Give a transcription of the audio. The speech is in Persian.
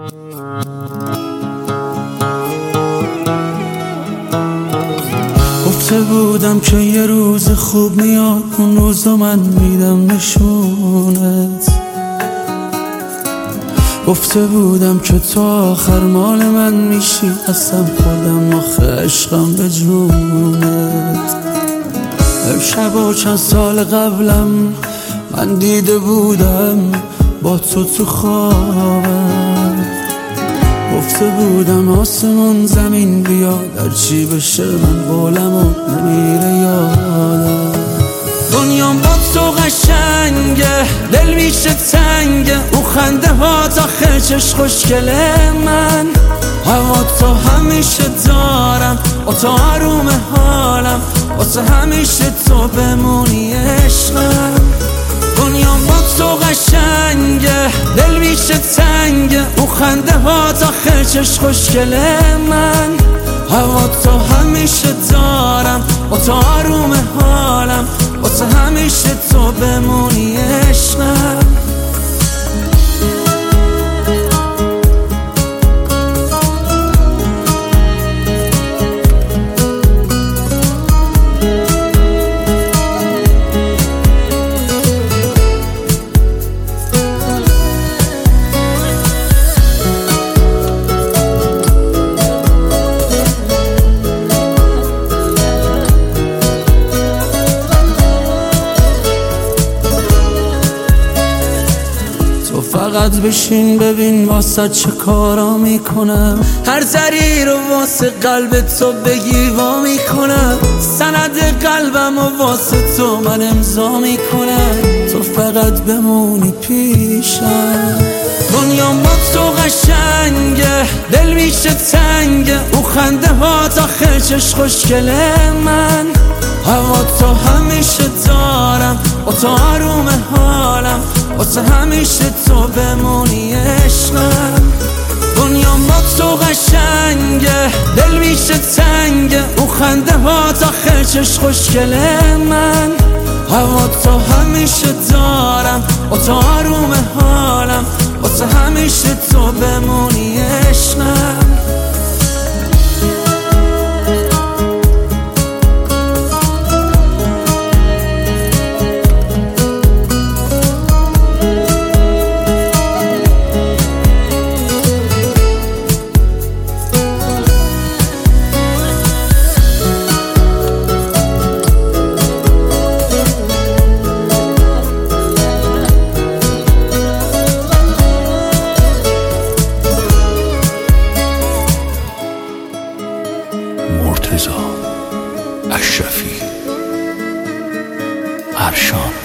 گفته بودم که یه روز خوب میاد، اون روزا من میدم نشونت. گفته بودم که تا آخر مال من میشی، اصلا خودم آخه عشقم به جونت. امشب و چند سال قبلم من دیده بودم با تو خوابم. گفته بودم آسمون زمین بیاد، هرچی بشه من قولم و نمیره یادم. دنیام با تو قشنگه، دل میشه تنگه، او خنده ها تا خرچش خوشگله من. هوا تو همیشه دارم، با تو آروم حالم، واسه همیشه تو بمونی عشقم. دنیام با تو قشنگه، دل میشه تنگه، او خنده ها تا خرچش خوشگله من. هوا تو همیشه دارم، با تو آروم حالم، واسه همیشه تو بمونی عشقم. فقط بشین ببین واسه چه کارا میکنم، هر ذری رو واسه قلب تو بگی وا میکنم. سند قلبم و واسه تو من امضا میکنم، تو فقط بمونی پیشم. دنیام با تو قشنگه، دل میشه تنگه، او خنده ها تا خرچش خوشگله من. هوا تو همیشه دارم، با تو آروم حالم، واسه همیشه تو بمونی عشقم. دنیام با تو قشنگه، دل میشه تنگه، او خنده ها تا خرچش خوشگله من. هوا تو همیشه دارم، با تو آروم حالم، واسه همیشه تو بمونی عشقم. مرتضی اشرفی ارشان.